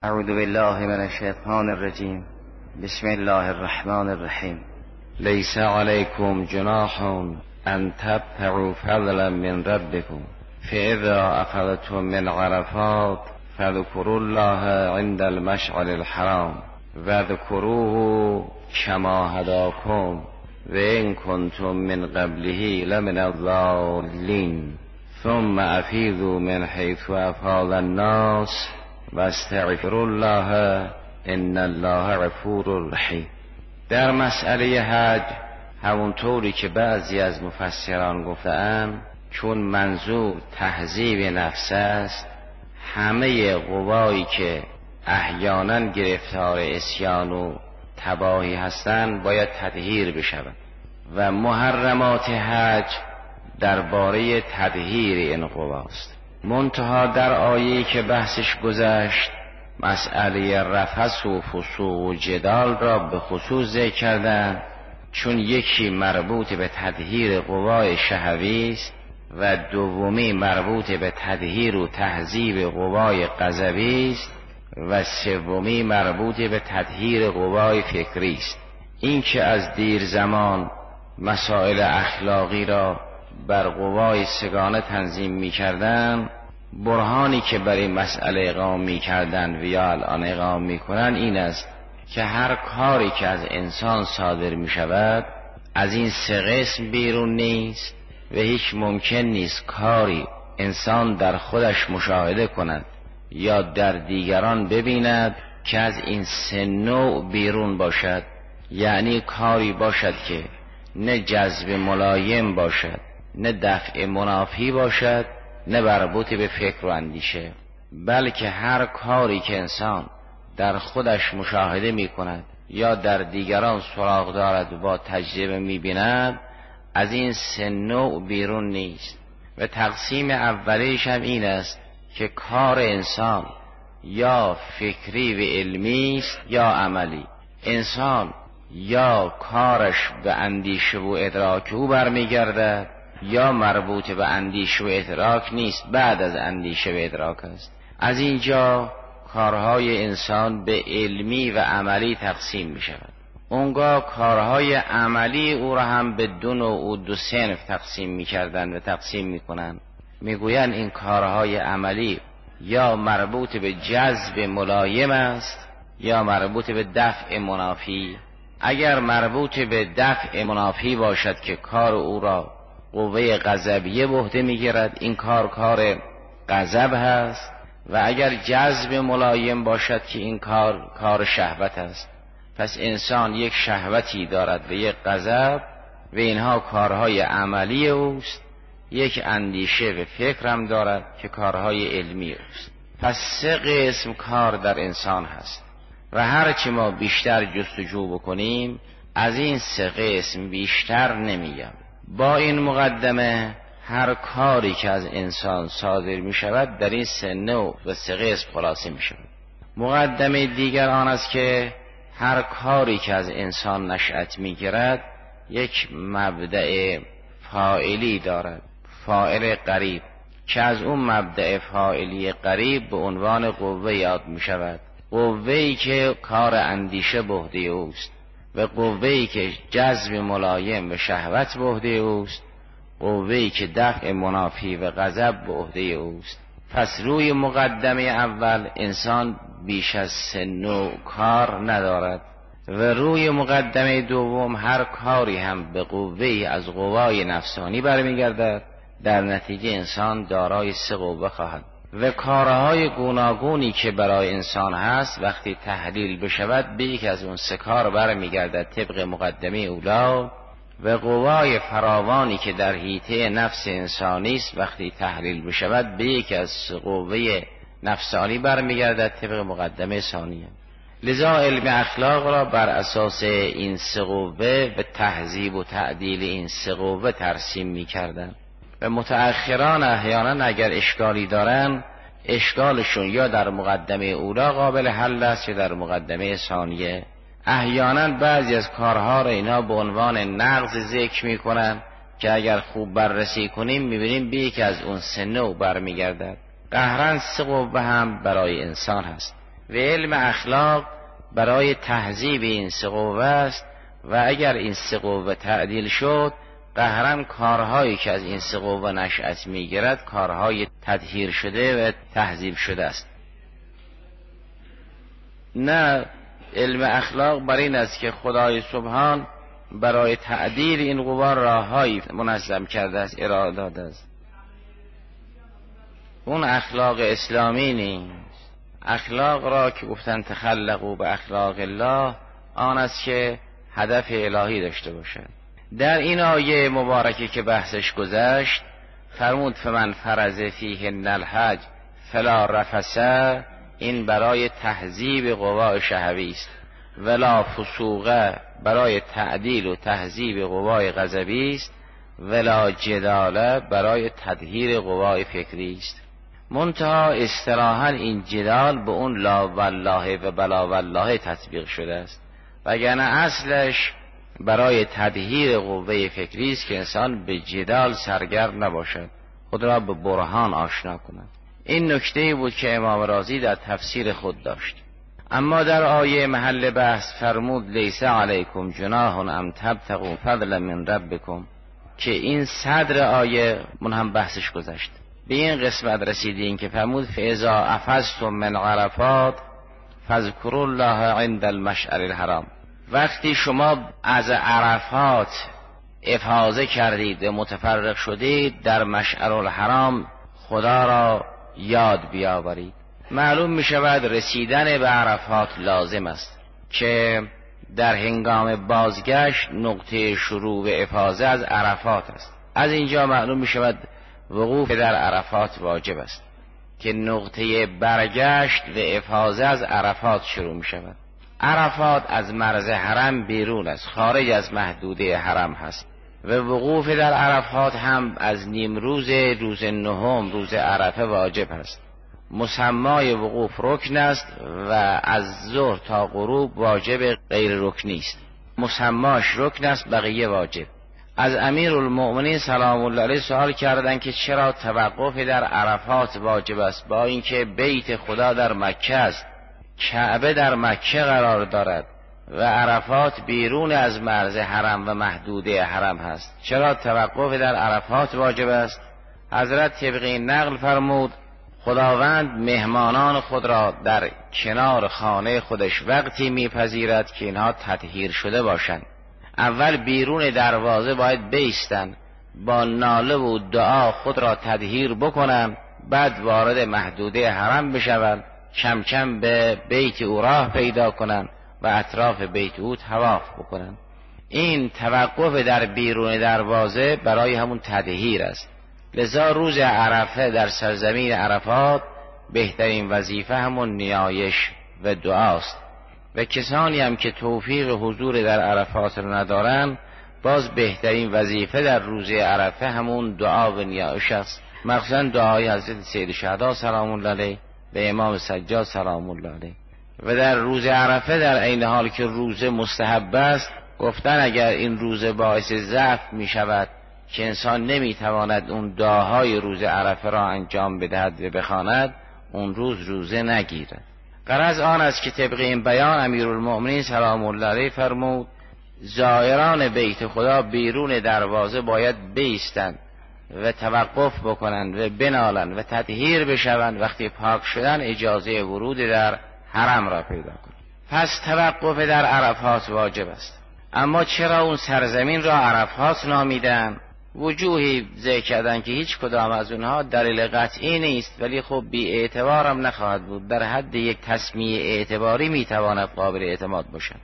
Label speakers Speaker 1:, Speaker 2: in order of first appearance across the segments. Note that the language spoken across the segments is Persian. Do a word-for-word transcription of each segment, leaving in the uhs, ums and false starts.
Speaker 1: اعوذ بالله من الشیطان الرجیم. بسم الله الرحمن الرحیم. لیس علیکم جناح ان تبتغوا فضلا من ربکم فاذا افضتم من عرفات فاذكروا الله عند المشعر الحرام واذكروه كما هداكم وان كنتم من قبله لمن الضالين ثم افیضوا من حيث افاض الناس واستغفروا الله ان الله غفور رحیم. در مسئله حج همونطوری که بعضی از مفسران گفتند، چون منظور تهذیب نفس است، همه قوایی که احیانا گرفتار عصیان و تباهی هستند باید تطهیر بشود و محرمات حج درباره تطهیر این قواست. منتها در آیه‌ای که بحثش گذشت مسئله رفث و فسوق و جدال را به خصوص ذکر کردند، چون یکی مربوط به تطهیر قوای شهوی است و دومی مربوط به تطهیر و تهذیب قوای غضبی است و سومی مربوط به تطهیر قوای فکری است. این که از دیر زمان مسائل اخلاقی را بر قوای سگانه تنظیم می کردن، برهانی که برای مسئله اقام می کردن و یا الان اقام می کنن این است که هر کاری که از انسان صادر می شود از این سه قسم بیرون نیست و هیچ ممکن نیست کاری انسان در خودش مشاهده کند یا در دیگران ببیند که از این سه نوع بیرون باشد. یعنی کاری باشد که نه جذب ملایم باشد، نه دفع منافی باشد، نه مربوط به فکر و اندیشه، بلکه هر کاری که انسان در خودش مشاهده می کند یا در دیگران سراغ دارد و با تجربه می بیند از این سه نوع بیرون نیست. و تقسیم اولیش هم این است که کار انسان یا فکری و علمی است یا عملی. انسان یا کارش به اندیشه و ادراک او برمیگردد یا مربوط به اندیشه و ادراک نیست، بعد از اندیشه و ادراک است. از اینجا کارهای انسان به علمی و عملی تقسیم می شود. اونگاه کارهای عملی او را هم به دو نوع و دو صنف تقسیم می کردن و تقسیم می کنن. می گوین این کارهای عملی یا مربوط به جذب ملایم است یا مربوط به دفع منافی. اگر مربوط به دفع منافی باشد که کار او را قوه غضبیه به عهده میگیرد، این کار کار غضب هست. و اگر جذب ملایم باشد که این کار کار شهوت است. پس انسان یک شهوتی دارد و یک غضب و اینها کارهای عملی اوست. یک اندیشه و فکر هم دارد که کارهای علمی اوست. پس سه قسم کار در انسان هست و هرچی ما بیشتر جستجو بکنیم از این سه قسم بیشتر نمیگم. با این مقدمه هر کاری که از انسان صادر می شود در این سه نوع و سه قسم خلاصه می شود. مقدمه دیگر آن است که هر کاری که از انسان نشأت می گیرد یک مبدأ فاعلی دارد، فاعل قریب، که از اون مبدأ فاعلی قریب به عنوان قوه یاد می شود. قوه‌ای که کار اندیشه به عهده اوست و قوه‌ای که جذب ملایم و شهوت به عهده اوست، قوه‌ای که دفع منافی و غضب به عهده اوست. پس روی مقدمه اول انسان بیش از سه نوع کار ندارد و روی مقدمه دوم هر کاری هم به قوه‌ای از قوای نفسانی برمیگردد. در نتیجه انسان دارای سه قوه خواهد و کارهای گوناگونی که برای انسان هست وقتی تحلیل بشود به یک از اون سه کار برمیگردد طبق مقدمه اولا و قوای فراوانی که در حیطه نفس انسانی است وقتی تحلیل بشود به یک از قوه نفسانی برمیگردد طبق مقدمه ثانیه. لذا علم اخلاق را بر اساس این سه قوه به تهذیب و تعدیل این سه قوه ترسیم می‌کردند و متأخران احیانا اگر اشکالی دارن اشکالشون یا در مقدمه اولا قابل حل است یا در مقدمه ثانیه. احیانا بعضی از کارها را اینا به عنوان نقض ذکر میکنن که اگر خوب بررسی کنیم میبینیم به یکی از اون سه نوع برمیگردد. قهرن سه قوه هم برای انسان هست. و علم اخلاق برای تهذیب این سه قوه است و اگر این سه قوه تعدیل شد قهرن کارهایی که از این سه قوه نشأت میگیرد کارهای تطهیر شده و تهذیب شده است. نه، علم اخلاق بر این است که خدای سبحان برای تعدیل این قوا راههایی منظم کرده است، ارائه داده است. اون اخلاق اسلامی نیست. اخلاق را که گفتن تخلقوا به اخلاق الله، آن است که هدف الهی داشته باشد. در این آیه مبارکه که بحثش گذشت فرمود فمن فرض فیهن الحج فلا رفث، این برای تهذیب قوا شهوی است، ولا فسوق برای تعدیل و تهذیب قوای غضبی است، ولا جدال برای تطهیر قوای فکری است. منتها اصطلاحاً این جدال به اون لا والله و بلا والله تطبیق شده است، وگرنه اصلش برای تطهیر قوه فکری است که انسان به جدال سرگرم نباشد، خود را به برهان آشنا کند. این نکته بود که امام رازی در تفسیر خود داشت. اما در آیه محل بحث فرمود لیس علیکم جناح ام تبتغوا فضلا من ربکم، که این صدر آیه من هم بحثش گذشت. به این قسمت رسیدیم که فرمود فاذا افضتم من عرفات فاذکروا الله عند المشعر الحرام. وقتی شما از عرفات افاضه کردید و متفرق شدید، در مشعر الحرام خدا را یاد بیاورید. معلوم می شود رسیدن به عرفات لازم است که در هنگام بازگشت نقطه شروع به افاضه از عرفات است. از اینجا معلوم می شود وقوف در عرفات واجب است که نقطه برگشت و افاضه از عرفات شروع می شود. عرفات از مرز حرم بیرون است، خارج از محدوده حرم هست و وقوف در عرفات هم از نیم روز روز نهم روز عرفه واجب است. مسمای وقوف رکن است و از ظهر تا غروب واجب غیر رکنی است. مسماش رکن است، بقیه واجب. از امیرالمؤمنین سلام الله علیه سوال کردند که چرا توقف در عرفات واجب است، با اینکه بیت خدا در مکه است، کعبه در مکه قرار دارد و عرفات بیرون از مرز حرم و محدوده حرم هست، چرا توقف در عرفات واجب است؟ حضرت طبق این نقل فرمود خداوند مهمانان خود را در کنار خانه خودش وقتی میپذیرد که اینها تطهیر شده باشند. اول بیرون دروازه باید بایستند، با ناله و دعا خود را تطهیر بکنند، بعد وارد محدوده حرم بشوند، کم کم به بیت او راه پیدا کنند و اطراف بیت او طواف بکنند. این توقف در بیرون دروازه برای همون تطهیر است. لذا روز عرفه در سرزمین عرفات بهترین وظیفه همون نیایش و دعاست و کسانی هم که توفیق حضور در عرفات رو ندارن، باز بهترین وظیفه در روز عرفه همون دعا و نیایش است، مخصوصا دعای حضرت سید شهدا سلام الله علیه و امام سجاد سلام الله علیه. و در روز عرفه در عین حال که روزه مستحب است، گفتن اگر این روزه باعث ضعف می شود که انسان نمیتواند اون دعاهای روز عرفه را انجام بدهد و بخواند، اون روز روزه نگیرد. غرض آن است که طبق این بیان امیرالمؤمنین سلام الله علیه فرمود زائران بیت خدا بیرون دروازه باید بایستند و توقف بکنند و بنالند و تطهیر بشوند، وقتی پاک شدن اجازه ورود در حرم را پیدا کنند. پس توقف در عرفات واجب است. اما چرا اون سرزمین را عرفات نامیدن؟ وجوهی ذکر کردن که هیچ کدام از اونها دلیل قطعی نیست، ولی خب بی اعتبار هم نخواهد بود، در حد یک تسمیه اعتباری میتواند قابل اعتماد باشد.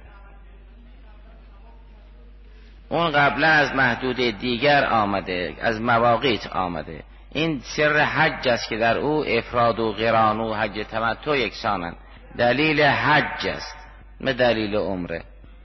Speaker 1: اون قبلا از محدود دیگر آمده، از مواقیت آمده. این سر حج است که در او افراد و قران و حج تمتع یکسانند. دلیل حج است نه دلیل عمره.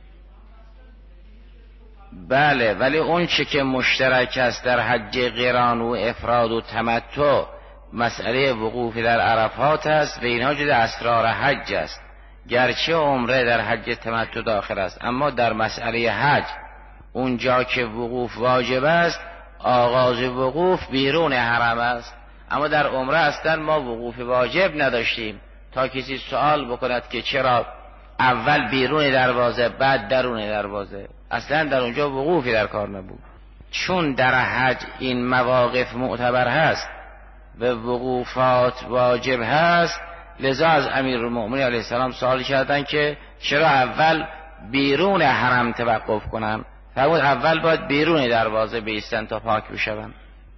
Speaker 1: بله، ولی اون چه که مشترک است در حج قران و افراد و تمتع مسئله وقوف در عرفات است و اینها جز اسرار حج است. گرچه عمره در حج تمتع داخل است، اما در مسئله حج اونجا که وقوف واجب است، آغاز وقوف بیرون حرم است. اما در عمره اصلا ما وقوف واجب نداشتیم
Speaker 2: تا کسی سوال بکند که چرا اول بیرون دروازه بعد درون دروازه، اصلا در اونجا وقوفی در کار نبود. چون در حج این مواقف معتبر هست و وقوفات واجب هست، لذا از امیرالمؤمنین علیه السلام سوال کردن که چرا اول بیرون حرم توقف کنن؟ فرمود اول باید بیرون دروازه بایستن تا پاک بشون.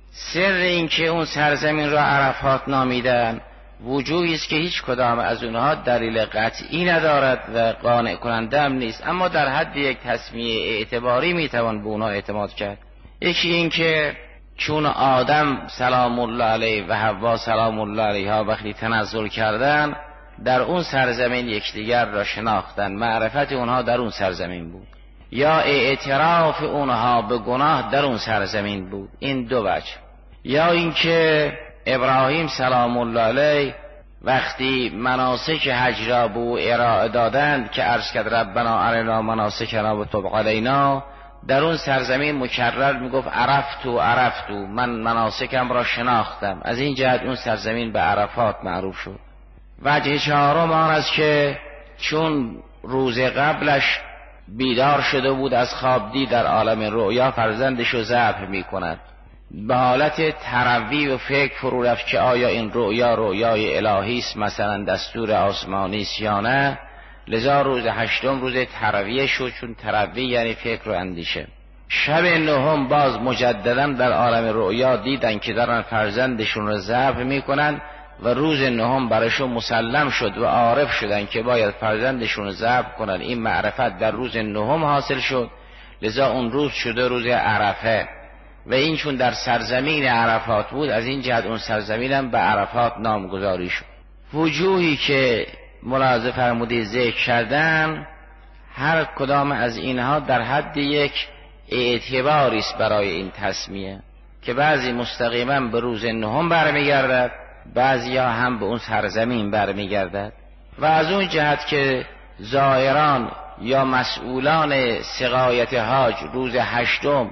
Speaker 2: سر این که اون سرزمین را عرفات نامیدن وجوهی است که هیچ کدام از اونها دلیل قطعی ندارد و قانع کننده هم نیست، اما در حد یک تسمیه اعتباری میتوان به اونها اعتماد کرد. یکی این که چون آدم سلام الله علیه و حوا سلام الله علیها وقتی تنزل کردن در اون سرزمین یکدیگر را شناختن، معرفت اونها در اون سرزمین بود، یا اعتراف اونها به گناه در اون سرزمین بود. این دو وجه. یا اینکه ابراهیم سلام الله علیه وقتی مناسک حج را به او ارائه دادند که عرض کرد ربنا ارنا مناسکنا و تب علینا، در اون سرزمین مکرر میگفت عرفتو عرفتو، من مناسکم را شناختم. از این جهت اون سرزمین به عرفات معروف شد. وجه چهارم آن است که چون روز قبلش بیدار شده بود از خواب، دید در عالم رؤیا فرزندش رو ذبح میکند، به حالت تروی و فکر فرو رفت که آیا این رؤیا رؤیای الهی است، مثلا دستور آسمانی است یا نه. لذا روز هشتم روز ترویه شد، چون تروی یعنی فکر و اندیشه. شب نهم باز مجددا در عالم رؤیا دیدن که دارن فرزندشون رو ذبح میکنن و روز نهم براشون مسلم شد و عارف شدن که باید فرزندشون رو ذبح کنن. این معرفت در روز نهم حاصل شد، لذا اون روز شده روز عرفه و این چون در سرزمین عرفات بود، از این جهت اون سرزمینم به عرفات نامگذاری شد. وجوهی که ملاحظه فرمودید ذکر کردن، هر کدام از اینها در حد یک اعتباری است برای این تسمیه که بعضی مستقیما به روز نهم برمیگردد، بعضی ها هم به اون سرزمین برمیگردد. و از اون جهت که زائران یا مسئولان سقایت حاج روز هشتم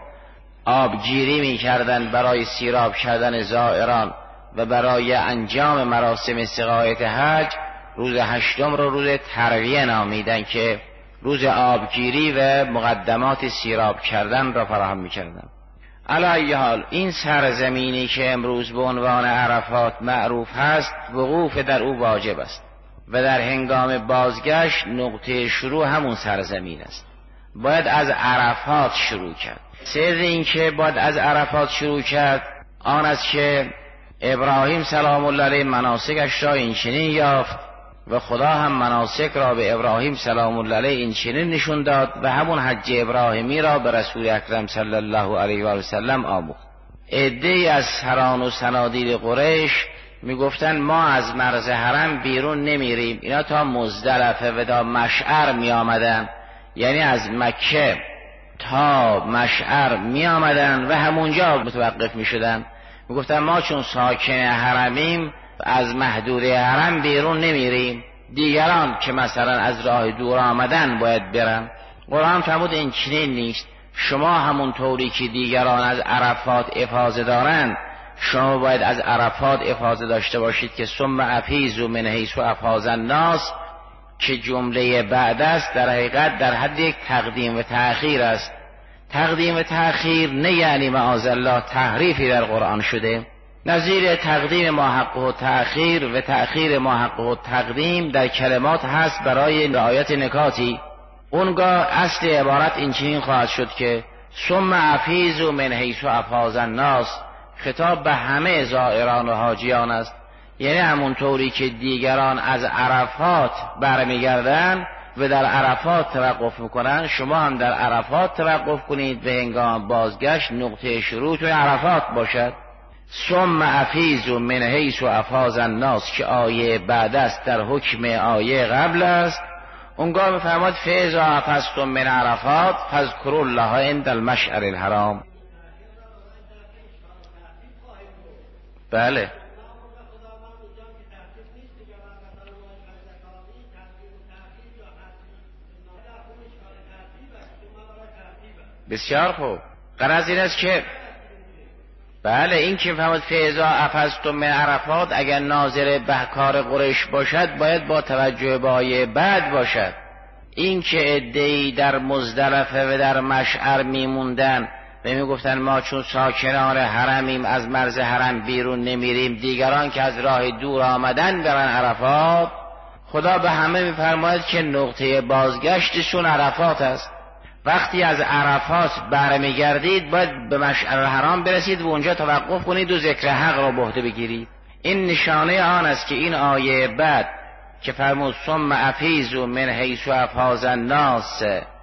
Speaker 2: آبگیری می کردن برای سیراب کردن زائران و برای انجام مراسم سقایت حج، روز هشتم رو روز ترویه نامیدن که روز آبگیری و مقدمات سیراب کردن را فراهم می کردن. علی ای حال این سرزمینی که امروز به عنوان عرفات معروف هست، وقوف در او واجب است و در هنگام بازگشت نقطه شروع همون سرزمین است. باید از عرفات شروع کرد. سر این که باید از عرفات شروع کرد آن است که ابراهیم سلام الله علیه مناسکش را این چنین یافت و خدا هم مناسک را به ابراهیم سلام الله علیه این چنین نشون داد و همون حج ابراهیمی را به رسول اکرم صلی الله علیه و سلم آموخت. عده‌ای از سران و صنادید قریش میگفتن ما از مرز حرم بیرون نمیریم. اینا تا مزدلفه و تا مشعر می آمدن، یعنی از مکه تا مشعر می آمدن و همونجا متوقف می شدن. می گفتن ما چون ساکن حرمیم از محدود حرم بیرون نمیریم، دیگران که مثلا از راه دور آمدن باید برن. قرآن فرمود این چنین نیست. شما همون طوری که دیگران از عرفات افاضه دارن، شما باید از عرفات افاضه داشته باشید که ثم افیضوا من حیث افاض الناس، که جمله بعد است در حقیقت در حد یک تقدیم و تأخیر است. تقدیم و تأخیر نه یعنی معاذالله تحریفی در قرآن شده. نظیر تقدیم ما حقه و تأخیر و تأخیر ما حقه و تقدیم در کلمات هست برای رعایت نکاتی. اونگاه اصل عبارت این چنین خواهد شد که ثم افیضوا من حیث افاض الناس، خطاب به همه زائران و حاجیان است، یعنی همون طوری که دیگران از عرفات برمیگردن و در عرفات توقف میکنن، شما هم در عرفات توقف کنید به هنگام بازگشت نقطه شروع توی عرفات باشد. ثم افیضوا من حیث افاض الناس که آیه بعد است در حکم آیه قبل است. اونگاه میفرماد فاذا افضتم من عرفات فاذکروا الله عند المشعر الحرام. بله بسیار خوب. غرض این است که بله این که فرمود فاذا افضتم من عرفات، اگر ناظر به کار قریش باشد باید با توجه به آیه بعد باشد. این که عده‌ای در مزدلفه و در مشعر میموندن و میگفتن ما چون ساکنان حرمیم از مرز حرم بیرون نمیریم، دیگران که از راه دور آمدن برن عرفات، خدا به همه میفرماید که نقطه بازگشتشون عرفات است. وقتی از عرفات برمیگردید باید به مشعر الحرام برسید و اونجا توقف کنید و ذکر حق را به عهده بگیرید. این نشانه آن است که این آیه بعد که فرمود ثم افیضوا من حیث افاض الناس،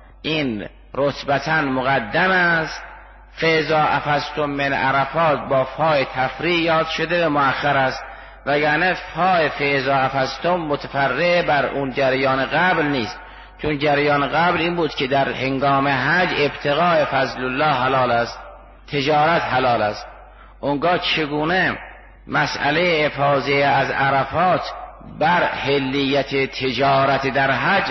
Speaker 2: این رتبتاً مقدم است. فاذا افضتم من عرفات با فای تفریع یاد شده و مؤخر است، وگرنه فای فاذا افضتم متفرع بر اون جریان قبل نیست، چون جریان قبل این بود که در هنگام حج ابتغاء فضل الله حلال است، تجارت حلال است. اونگاه چگونه مسئله افاضه از عرفات بر حلیت تجارت در حج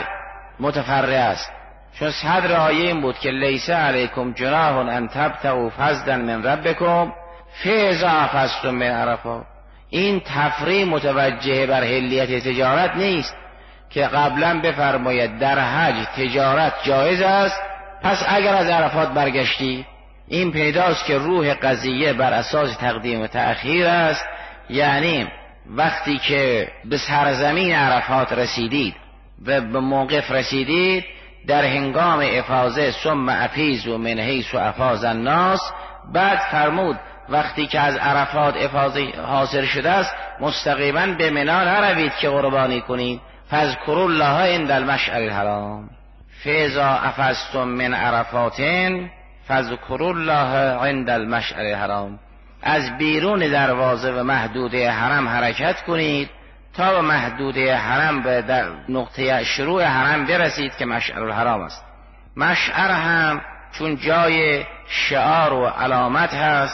Speaker 2: متفرع است؟ چون صدر آیه این بود که لیس علیکم جناح ان تبتغوا فضلا من ربکم فاذا افضتم من عرفات. این تفریع متوجه بر حلیت تجارت نیست که قبلا بفرماید در حج تجارت جایز است، پس اگر از عرفات برگشتی. این پیداست که روح قضیه بر اساس تقدیم و تأخیر است، یعنی وقتی که به سرزمین عرفات رسیدید و به موقف رسیدید در هنگام افاضه ثم افیضوا من حیث افاض الناس، بعد فرمود وقتی که از عرفات افاضه حاصل شده است مستقیما به منی نروید که قربانی کنید. فاذکروا الله عند المشعر الحرام فاذا افضتم من عرفات فاذکروا الله عند المشعر الحرام. از بیرون دروازه و محدوده حرم حرکت کنید تا به محدوده حرم به در نقطه شروع حرم برسید که مشعر الحرام است. مشعر هم چون جای شعار و علامت هست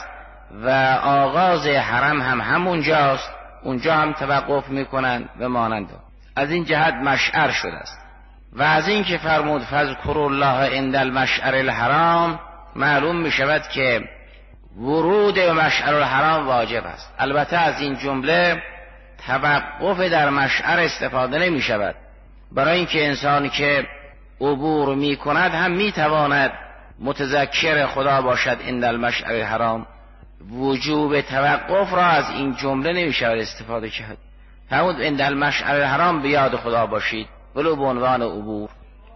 Speaker 2: و آغاز حرم هم همونجاست، اونجا هم توقف میکنند و مانند. از این جهت مشعر شده است. و از این که فرمود فاذکروا الله عند المشعر الحرام معلوم می شود که ورود به مشعر الحرام واجب است. البته از این جمله توقف در مشعر استفاده نمی شود، برای اینکه انسانی که عبور می کند هم می تواند متذکر خدا باشد عند المشعر الحرام. وجوب توقف را از این جمله نمی شود استفاده کرد. فرمود عند المشعر الحرام به یاد خدا باشید ولو به عنوان عبور.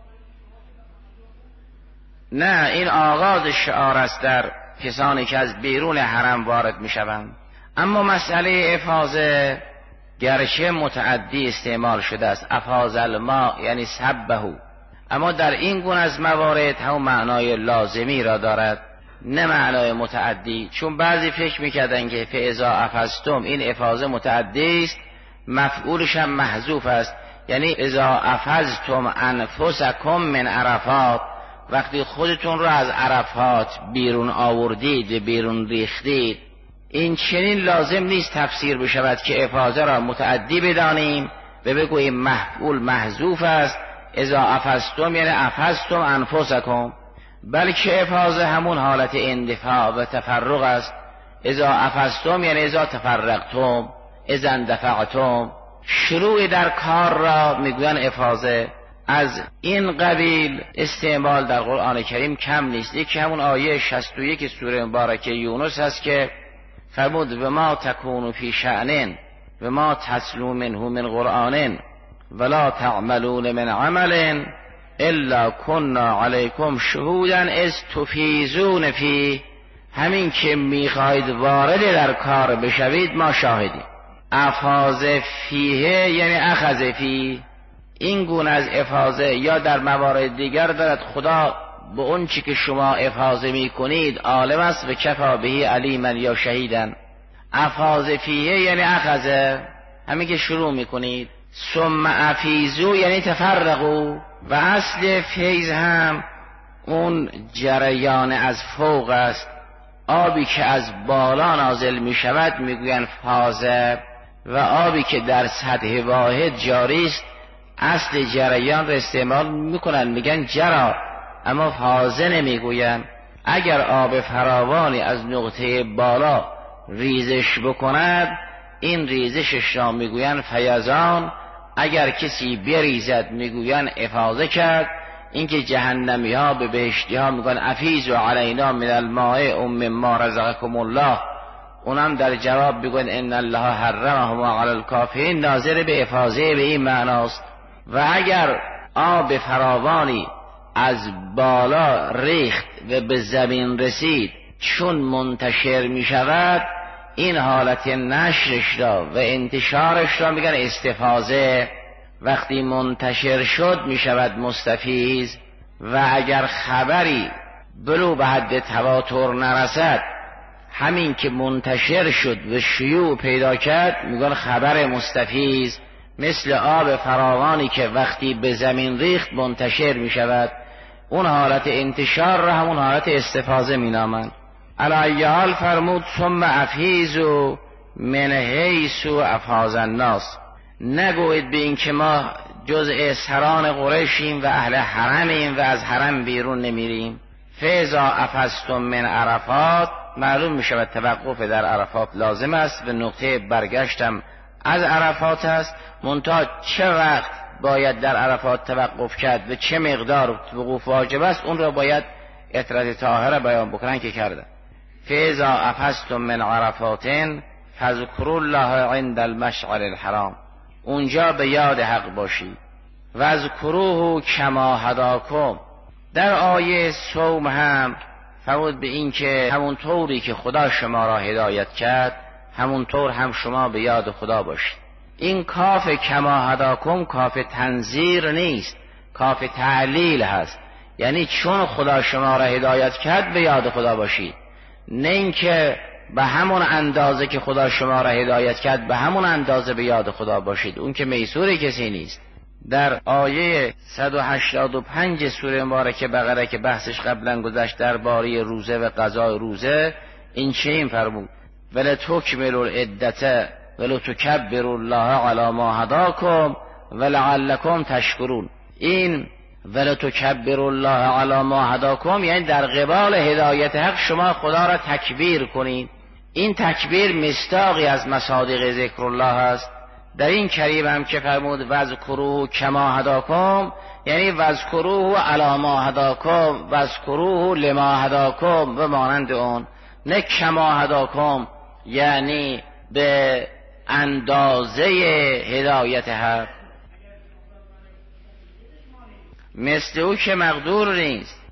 Speaker 2: نه، این آغاز شعار است در کسانی که از بیرون حرم وارد می شوند. اما مسئله افاضه گرچه متعدی استعمال شده است، افاض الماء یعنی سبه، اما در این گونه از موارد هم معنای لازمی را دارد نه معنای متعدی. چون بعضی فکر میکردن که فاذا افضتم این افاضه متعدی است، مفعولش هم محذوف است، یعنی اذا افضتم انفسکم من عرفات، وقتی خودتون را از عرفات بیرون آوردید و بیرون ریختید. این چنین لازم نیست تفسیر بشود که افاضه را متعدی بدانیم و بگوییم مفعول محذوف است، اذا افضتم یعنی افضتم انفسکم، بلکه افاضه همون حالت اندفاع و تفرق است. اذا افضتم یعنی اذا تفرقتم، اذا اندفعتم. شروع در کار را میگوین افاضه. از این قبیل استعمال در قرآن کریم کم نیست. یکی همون آیه شصت و یک سوره مبارکه یونس هست که فرمود و ما تکون فی شأن و ما تتلو منه من قرآن ولا تعملون من عمل الا كنا علیکم شهودا اذ تفیضون فی. همین که میخواهید وارد در کار بشوید ما شاهدیم. افاض فیه یعنی اخذ فی. این گونه از افاضه یا در موارد دیگر دارد خدا به اون چی که شما افاضه می کنید عالم است و کفا بهی علیما یا شهیدن. افاض فیه یعنی اخذه، همین که شروع می کنید. ثم افیضوا یعنی تفرقوا. و اصل فیض هم اون جریان از فوق است. آبی که از بالا نازل می شود می گوین فاضه، و آبی که در سطح واحد جاری است اصل جریان را استعمال میکنن میگن جرا، اما فاضه نمیگوین. اگر آب فراوانی از نقطه بالا ریزش بکند این ریزشش را میگویند فیضان، اگر کسی بریزد میگویند افاضه کرد. اینکه جهنمی ها به بهشتی ها میگن افیضوا علینا من الماء ام ما رزقکم الله، اونم در جواب میگن ان الله حرمهما علی الکافرین، ناظر به افاضه به این معناست. و اگر آب فراوانی از بالا ریخت و به زمین رسید چون منتشر میشود این حالت نشرش را و انتشارش را میگن استفاضه. وقتی منتشر شد میشود مستفیض. و اگر خبری بلو به حد تواتر نرسد، همین که منتشر شد و شیوع پیدا کرد میگن خبر مستفیض. مثل آب فراوانی که وقتی به زمین ریخت منتشر میشود، اون حالت انتشار را همون حالت استفاضه مینامند. علی حال فرمود ثم افیضوا من حیث افاض الناس، نگوید به این که ما جزء سران قریشیم و اهل حرمیم و از حرم بیرون نمیریم. فاذا افضتم من عرفات، معلوم می شود توقف در عرفات لازم است و نقطه برگشتم از عرفات است. منتها چه وقت باید در عرفات توقف کرد و چه مقدار وقوف واجب است اون را باید اطرد طاهره بیان بکنن که کرده. فاذا افضتم من عرفات فاذکروا الله عند المشعر الحرام، اونجا به یاد حق باشید. و اذکروه کما هداکم، در آیه صوم هم فرمود به این که همون طوری که خدا شما را هدایت کرد همون طور هم شما به یاد خدا باشید. این کاف کما هداکم کاف تنذیر نیست، کاف تعلیل هست، یعنی چون خدا شما را هدایت کرد به یاد خدا باشید، نه اینکه به همون اندازه که خدا شما را هدایت کرد به همون اندازه به یاد خدا باشید، اون که میسور کسی نیست. در آیه صد و هشتاد و پنج سوره مبارکه بقره که بحثش قبلا گذشت درباره روزه و قضای روزه، این چه این فرمود ولتکملوا العدة ولتکبروا الله علی ما هداکم ولعلکم تشکرون. این ولتکبروا الله علی ما هداکم یعنی در قبال هدایت حق شما خدا را تکبیر کنید. این تکبیر مصداقی از مصادیق ذکر الله است. در این کریم هم که فرمود واذکروه کما هداکم یعنی واذکروه علی ما هداکم واذکروه لما هداکم و مانند اون، نه کما هداکم یعنی به اندازه هدایت حق. مثل او که مقدور نیست،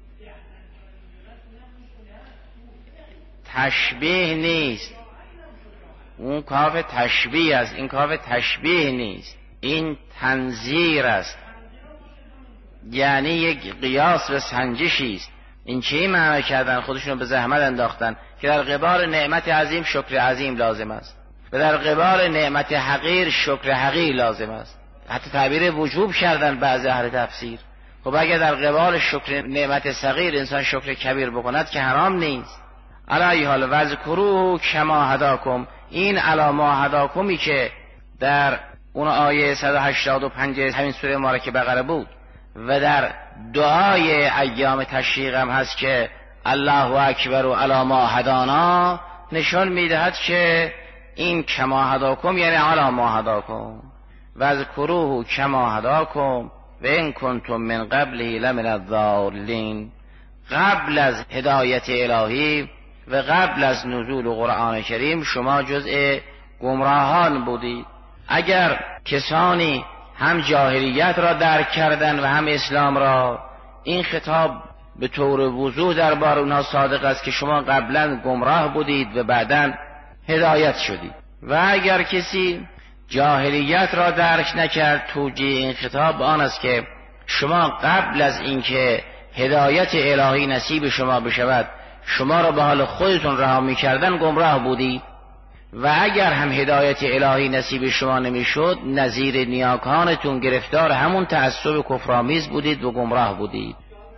Speaker 2: تشبیه نیست، اون کاف تشبیه است، این کاف تشبیه نیست، این تنظیر است، یعنی یک قیاس و سنجشی است. این چی معنی کردن؟ خودشون به زحمت انداختن که در قبال نعمت عظیم شکر عظیم لازم است و در قبال نعمت حقیر شکر حقیر لازم است. حتی تعبیر وجوب کردن بعضی اهل تفسیر. خب اگر در قبال شکر نعمت صغیر انسان شکر کبیر بکند که حرام نیست. علی حال واذکروه کما هداکم، این علی ما هداکمی که در اون آیه صد و هشتاد و پنج همین سوره مبارکه بقره بود و در دعای ایام تشریق هم هست که الله اکبر و علی ما هدانا، نشان میدهد که این کما هداکم یعنی علی ما هداکم. واذکروه کما هداکم و ان کنتم من قبله لمن الضالین، قبل از هدایت الهی و قبل از نزول قرآن کریم شما جزء گمراهان بودید. اگر کسانی هم جاهلیت را درک کردن و هم اسلام را، این خطاب به طور وضوح درباره اونها صادق است که شما قبلا گمراه بودید و بعداً هدایت شدید. و اگر کسی جاهلیت را درک نکرد، توجیه این خطاب آن است که شما قبل از اینکه هدایت الهی نصیب شما بشود شما را به حال خودتون رها می‌کردن گمراه بودید. و اگر هم هدایت الهی نصیب شما نمیشد، نظیر نیاکانتون گرفتار همون تعصب کفرآمیز بودید و گمراه بودید.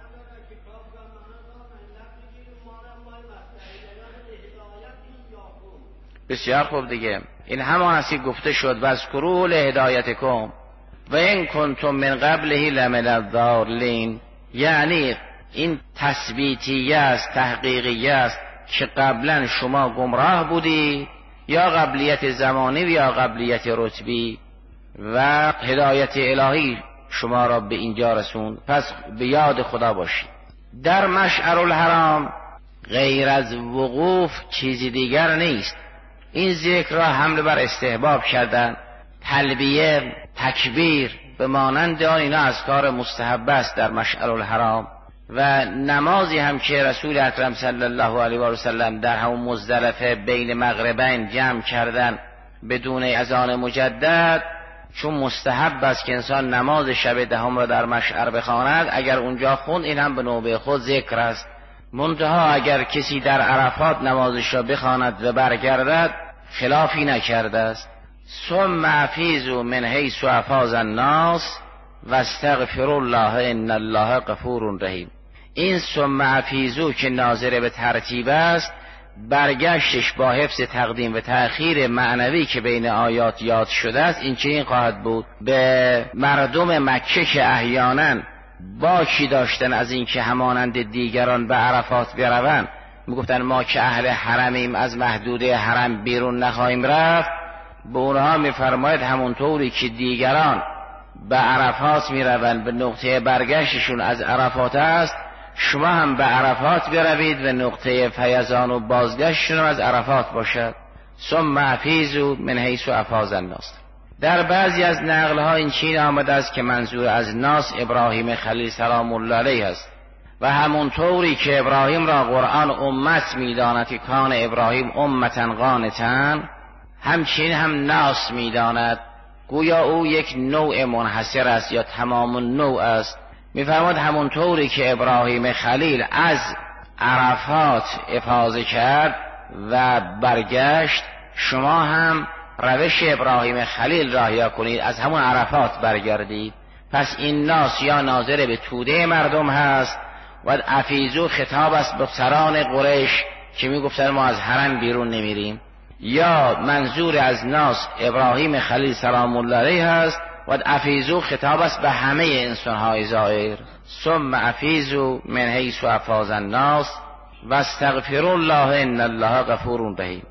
Speaker 2: بسیار خوب دیگه، این همان است که گفته شد واذکروه لهدایتکم و ان کنتم من قبله لمن الضالین، یعنی این تثبیتیه است، تحقیقیه است که قبلا شما گمراه بودی، یا قبلیت زمانی و یا قبلیت رتبی و هدایت الهی شما را به اینجا رسوند. پس به یاد خدا باشید. در مشعر الحرام غیر از وقوف چیزی دیگر نیست. این ذکر را حمل بر استحباب کردن، تلبیه، تکبیر به مانند آن اینا اذکار مستحب است در مشعر الحرام. و نمازی هم که رسول اکرم صلی الله علیه و سلم در همون مزدلفه بین مغربین جمع کردن بدون اذان مجدد، چون مستحب است که انسان نماز شب دهم را در مشعر بخواند، اگر اونجا خوند این هم به نوبه خود ذکر است. منتها اگر کسی در عرفات نمازش را بخواند و برگردد خلافی نکرده است. ثم افیضوا من حیث افاض الناس واستغفروا الله ان الله غفور رحیم. این ثم افیضوا که ناظر به ترتیب است، برگشتش با حفظ تقدیم و تأخیر معنوی که بین آیات یاد شده است، این چنین خواهد بود: به مردم مکه که احیانا باکی داشتن از این که همانند دیگران به عرفات بروند، میگفتن ما که اهل حرمیم از محدوده حرم بیرون نخواهیم رفت، به اونها میفرماید همونطوری که دیگران به عرفات میروند به نقطه برگشتشون از عرفات است، شما هم به عرفات بروید و نقطه فیضان و بازگشتشون از عرفات باشد. ثم افیضوا من حیث افاض الناس. در بعضی از نقلها این چین آمده است که منظور از ناس ابراهیم خلیل سلام الله علیه است و همونطوری که ابراهیم را قرآن امت میداند که کان ابراهیم امتا قانتا، همچین هم ناس میداند، گویا او یک نوع منحصر است یا تمام نوع است. میفرماد همونطوری که ابراهیم خلیل از عرفات افاضه کرد و برگشت، شما هم روش ابراهیم خلیل را احیا کنید، از همون عرفات برگردید. پس این ناس یا ناظر به توده مردم هست و افیضوا خطاب است به سران قریش که میگفتن ما از حرم بیرون نمیریم، یا منظور از ناس ابراهیم خلیل سلام الله علیه هست و افیضوا خطاب است به همه انسان‌های ظاهر. ثم افیضوا من حیث افاض الناس واستغفروا الله ان الله غفور رحیم.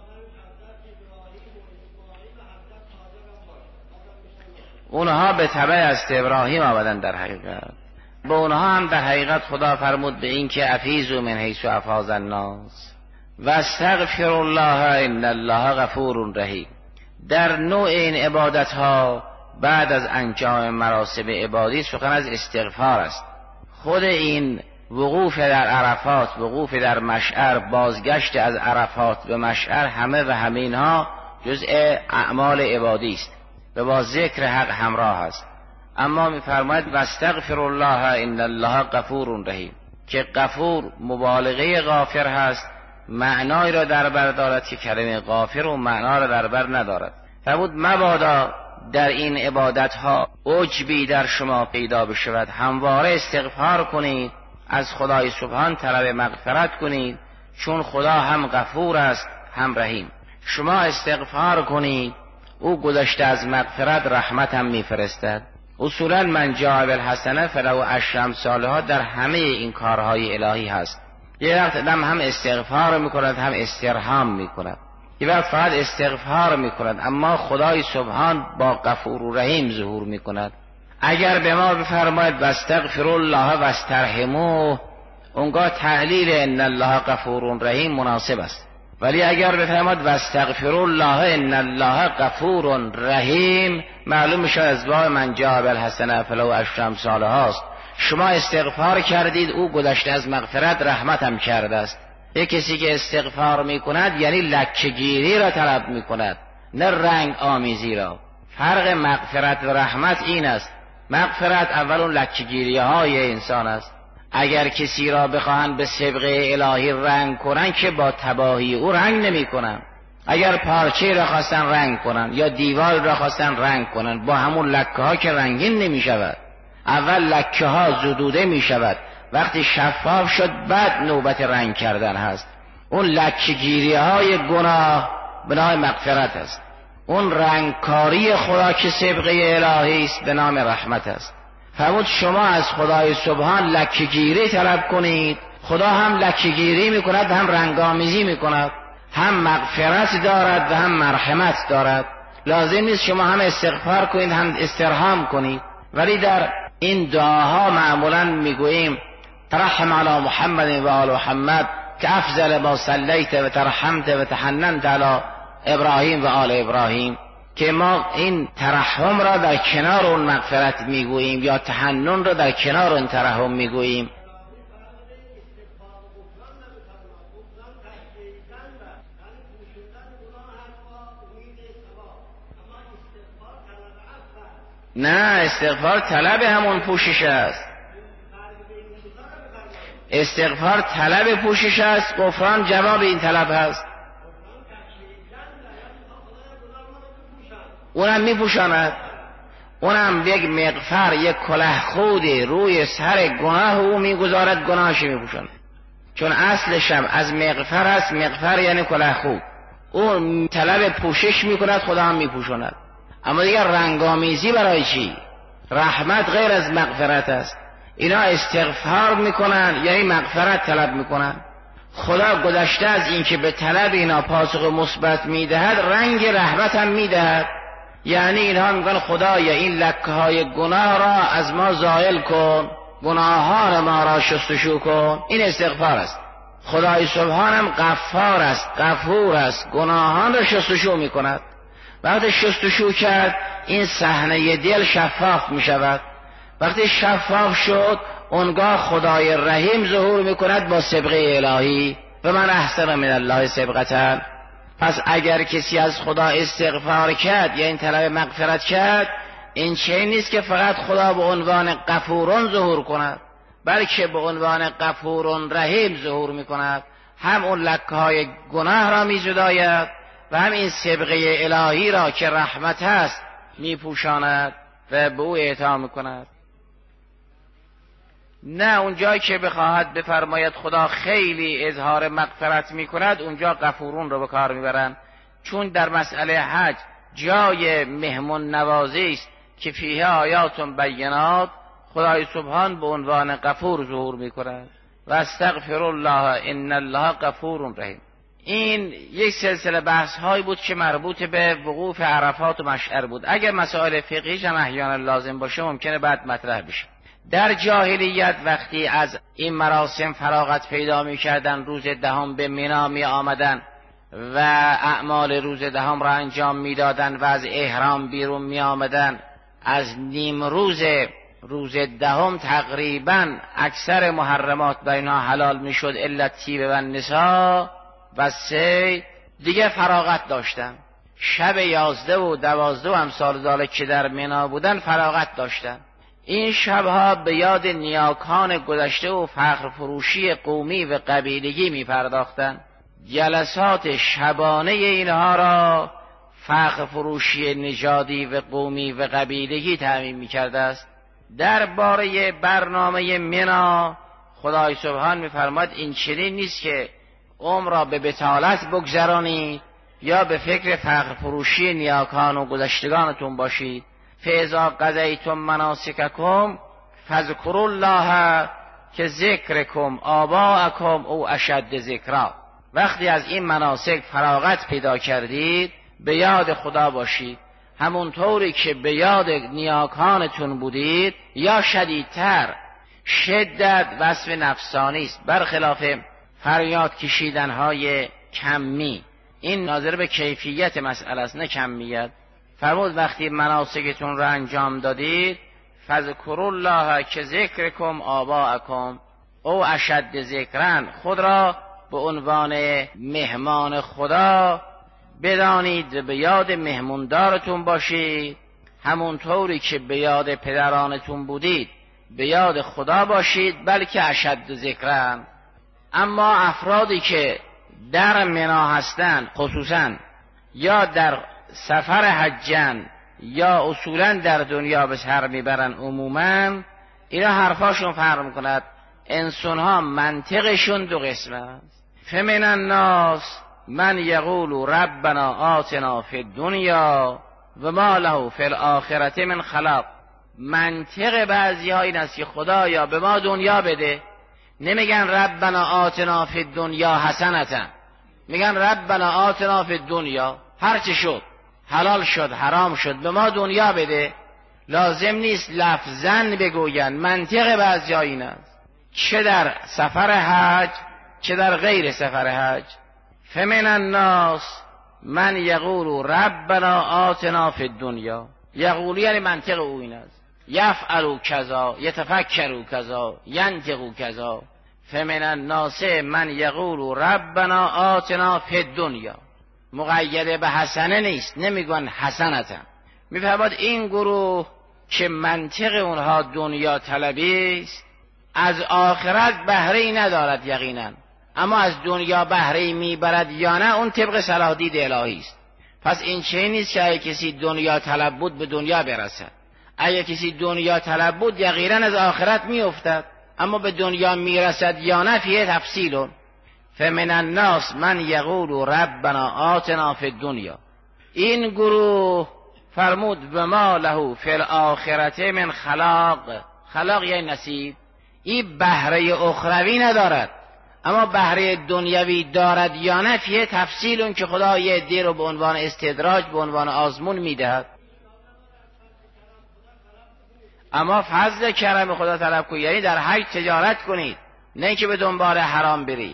Speaker 2: اونها به تبع است ابراهیم آمدن. در حقیقت به اونها هم در حقیقت خدا فرمود به این که افیضوا من حیث افاض الناس واستغفروا الله ان الله غفور رحیم. در نوع این عبادت ها بعد از انجام مراسم عبادی سخن از استغفار است. خود این وقوف در عرفات، وقوف در مشعر، بازگشت از عرفات به مشعر، همه و همه اینها جزء اعمال عبادی است و با ذکر حق همراه است. اما می‌فرماید واستغفر الله ان الله غفور رحیم، که غفور مبالغه غافر هست، معنای را در بر دارد که کلمه غافر و معنا را در بر ندارد. فرمود مبادا در این عبادت ها عجبی در شما پیدا بشود، همواره استغفار کنید، از خدای سبحان طلب مغفرت کنید، چون خدا هم غفور است هم رحیم. شما استغفار کنید، او گذشته از مغفرت رحمت هم میفرستد. اصولا من جاء بالحسنه فله عشر امثالها در همه این کارهای الهی هست. یه وقت آدم هم استغفار میکند هم استرحام میکند، یه وقت فقط استغفار میکند، اما خدای سبحان با غفور و رحیم ظهور میکند. اگر به ما بفرماید واستغفروا الله واسترحموه، اونگاه تعلیل ان الله غفور رحیم مناسب است. ولی اگر بفرماید واستغفروا الله ان الله غفور رحیم، معلوم میشه از باب من جاء بالحسنه فله عشر امثالها است. شما استغفار کردید، او گذشته از مغفرت رحمت هم کرده است. یک کسی که استغفار میکند یعنی لکه‌گیری را طلب میکند، نه رنگ آمیزی را. فرق مغفرت و رحمت این است: مغفرت اول اون لکه‌گیری های انسان است. اگر کسی را بخواهند به سبقه الهی رنگ کنن که با تباهی او رنگ نمی کنن. اگر پارچه را خواستن رنگ کنن یا دیوار را خواستن رنگ کنن، با همون لکه ها که رنگین نمی شود. اول لکه ها زدوده می شود، وقتی شفاف شد بعد نوبت رنگ کردن هست. اون لکه گیری های گناه به نام مغفرت است. اون رنگکاری خدا که سبقه الهی است به نام رحمت است. فرمود شما از خدای سبحان لکه‌گیری طلب کنید، خدا هم لکه‌گیری میکند، هم رنگامیزی میکند، هم مغفرت دارد و هم مرحمت دارد. لازم نیست شما هم استغفار کنید هم استرحام کنید، ولی در این دعاها معمولا میگوییم ترحم علی محمد و آل محمد که افضل ما صلیت و ترحمت و تحننت علی ابراهیم و آل ابراهیم، که ما این ترحم را در کنار اون مغفرت میگوییم یا تحنن را در کنار اون ترحم میگوییم. نه، استغفار طلب همون پوشش است، استغفار طلب پوشش است، غفران جواب این طلب هست. اونم میپوشاند، اونم یک مغفر، یک کلاه خود روی سر گناه او میگذارد، گناهش میپوشاند، چون اصلشم از مغفر است. مغفر یعنی کلاه خود، اون طلب پوشش میکند، خدا هم میپوشاند. اما دیگر رنگامیزی برای چی؟ رحمت غیر از مغفرت است. اینا استغفار میکنن یعنی مغفرت طلب میکنن. خدا گذشته از این که به طلب اینا پاسخ مثبت میدهد، رنگ رحمت هم میدهد. یعنی اینها میگن خدایا این لکه های گناه را از ما زائل کن، گناهان ما را شستشو کن. این استغفار است. خدای سبحان هم غفار است، غفور است، گناهان را شستشو میکند. وقتی شستشو کرد این صحنه دل شفاف می شود. وقتی شفاف شد اونگاه خدای رحیم ظهور می کند با سبقه الهی و من احسن من الله سبقتا. پس اگر کسی از خدا استغفار کرد یا این طلب مغفرت کرد، این چه نیست که فقط خدا به عنوان غفورون ظهور کند، بلکه به عنوان غفورون رحیم ظهور می کند. هم اون لکه های گناه را می زداید و هم این سبقه الهی را که رحمت است می پوشاند و به او اعطا می کند. نه اونجایی که بخواهد بفرماید خدا خیلی اظهار مغفرت می کند، اونجا غفورون رو به کار می برند، چون در مسئله حج جای مهمون نوازی است که فیه آیات بینات، خدای سبحان به عنوان غفور ظهور می کند و استغفر الله ان الله غفور رحیم. این یک سلسله بحث هایی بود که مربوط به وقوف عرفات و مشعر بود. اگر مسائل فقهیش هم احیانا لازم باشه ممکنه بعد مطرح بشه. در جاهلیت وقتی از این مراسم فراغت پیدا می کردن، روز دهم به مینا می آمدن و اعمال روز دهم را انجام می دادن و از احرام بیرون می آمدن، از نیم روز روز دهم تقریبا اکثر محرمات بینها حلال می شد الا الطیب و النساء و سه دیگه فراغت داشتن. شب یازده و دوازده و امثال ذالک که در مینا بودن فراغت داشتن. این شبها به یاد نیاکان گذشته و فخر فروشی قومی و قبیلگی می پرداختن. جلسات شبانه اینها را فخر فروشی نژادی و قومی و قبیلگی تعمیم می کرده است. در باره برنامه مینا خدای سبحان می فرماد این چنین نیست که عمر را به بطالت بگذرانید یا به فکر فخر فروشی نیاکان و گذشتگانتون باشید. فاذا قضیتم مناسککم فاذکروا الله که ذکرکم آباءکم او اشد ذکرا. وقتی از این مناسک فراغت پیدا کردید به یاد خدا باشید، همونطوری که به یاد نیاکانتون بودید یا شدیدتر. شدت وصف نفسانی است، برخلاف فریاد کشیدن های کمی. این ناظر به کیفیت مسئله است نه کمیت. فرمود وقتی مناسکتون را انجام دادید فذکروا الله که ذکرکم آباءکم او اشد ذکرن، خود را به عنوان مهمان خدا بدانید و به یاد مهموندارتون باشید، همونطوری که به یاد پدرانتون بودید به یاد خدا باشید، بلکه اشد ذکرن. اما افرادی که در منا هستند خصوصا یا در سفر حجن یا اصولا در دنیا به سر میبرن عموما، اینا حرفاشون فرق میکند. انسان ها منطقشون دو قسم است. فمن الناس من یقول ربنا آتنا فی الدنیا و ما له فی الاخرة من خلاق. منطق بعضی ها این است که خدایا به ما دنیا بده، نمیگن ربنا آتنا فی الدنیا حسنة، میگن ربنا آتنا فی الدنیا، هرچه شد حلال شد حرام شد به ما دنیا بده. لازم نیست لفظاً بگوین، منطق بعضی ها این است، چه در سفر حج چه در غیر سفر حج. فمن الناس من یقول ربنا آتنا فی الدنیا، یقول یعنی منطق او این است، یفعل کذا یتفکر کذا ینطق کذا. فمن الناس من یقول ربنا آتنا فی الدنیا، مقید به حسنه نیست، نمیگن حسنة. میفرماد این گروه که منطق اونها دنیا طلبی است، از آخرت بهره ای ندارد یقینا، اما از دنیا بهره ای میبرد یا نه اون طبق صلاح دید الهی است. پس این چه نیست که اگه کسی دنیا طلب بود به دنیا برسد، اگه کسی دنیا طلب بود یقینا از آخرت میافتد، اما به دنیا میرسد یا نه فیه تفصیل. فمن الناس من یقول ربنا آتنا فی الدنیا، این گروه فرمود به ما له فی الاخرت من خلاق، خلاق یعنی نصیب، این بهره اخروی ندارد اما بهره دنیوی دارد یا نه فیه تفصیل، اون که خدا یه عده رو به عنوان استدراج به عنوان آزمون میدهد. اما فضل کرم خدا طلب کنید، یعنی در حج تجارت کنید، نه که به دنبال حرام برید.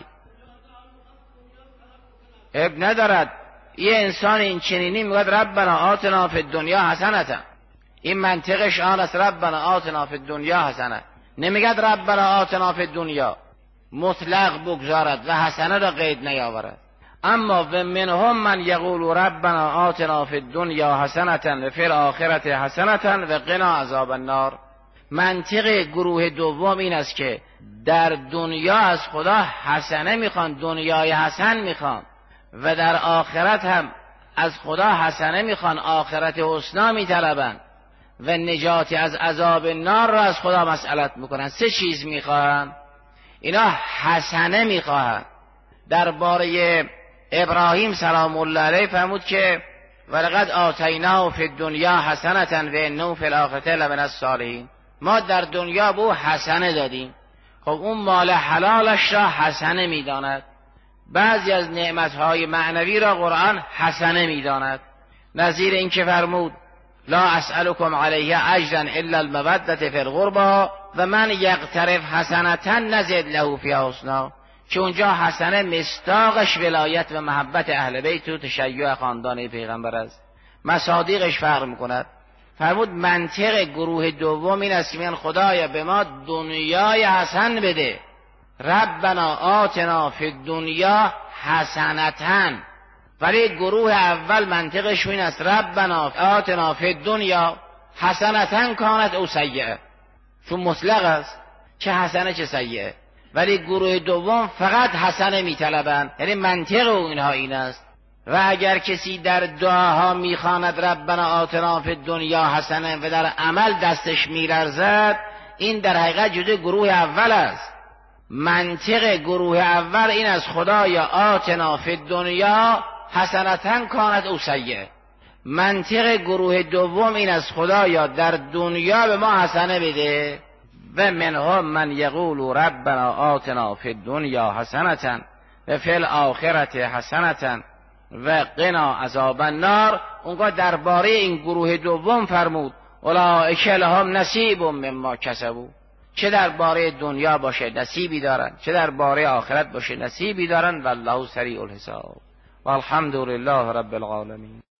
Speaker 2: اب ندارد یه انسان این چنینی میگوید ربنا آتنا فی الدنیا حسنة، این منطقش آن است، ربنا آتنا فی الدنیا حسنة، نمیگد ربنا آتنا فی الدنیا، مطلق بگذارد و حسنه را قید نیاورد. اما و منهم من یقول ربنا آتنا فی الدنیا حسنة و فی الاخرة حسنة و قنا عذاب النار. منطق گروه دوم این است که در دنیا از خدا حسنه میخوان، دنیای حسن میخوان، و در آخرت هم از خدا حسنه میخوان، آخرت حسنا میطلبن و نجات از عذاب نار را از خدا مسئلت میکنن. سه چیز میخوان اینا، حسنه میخوان. درباره ابراهیم سلام الله علیه فرمود که ولقد آتیناه فی الدنیا حسنة و انه فی الاخرة لمن الصالحین، ما در دنیا به او حسنه دادیم. خب اون مال حلالش را حسنه میداند، بعضی از نعمتهای معنوی را قرآن حسنه میداند، نظیر این که فرمود لا اسألكم علیه اجرا الا المودة فی القربى و من یقترف حسنة نزد له فی حسنا، که اونجا حسنه مصداقش ولایت و محبت اهل بیت و تشیع خاندان پیغمبر است، مصادیقش فرق میکند. فرمود منطق گروه دوم این است که میگن خدایا به ما دنیای حسن بده، ربنا آتنا فی الدنیا حسنة. ولی گروه اول منطقش این است ربنا آتنا فی الدنیا حسنة کانت او سیئه، چون مطلق است چه حسنه چه سیئه. ولی گروه دوم فقط حسنه میطلبند، یعنی منطق اینها این است. و اگر کسی در دعاها میخواند ربنا آتنا فی الدنیا حسنه و در عمل دستش میلرزد، این در حقیقت جزء گروه اول است. منطق گروه اول این است خدایا آتنا فی الدنیا حسنة کانت او سیئه. منطق گروه دوم این است خدایا در دنیا به ما حسنه بده. و منهم من یقول ربنا آتنا فی الدنیا حسنة و فی الاخرة حسنة و قنا عذاب النار. اونگاه درباره این گروه دوم فرمود اولئک لهم نصیب مما کسبوا، چه درباره دنیا باشه نصیبی دارن، چه درباره آخرت باشه نصیبی دارن. والله سریع الحساب. والحمد لله رب العالمین.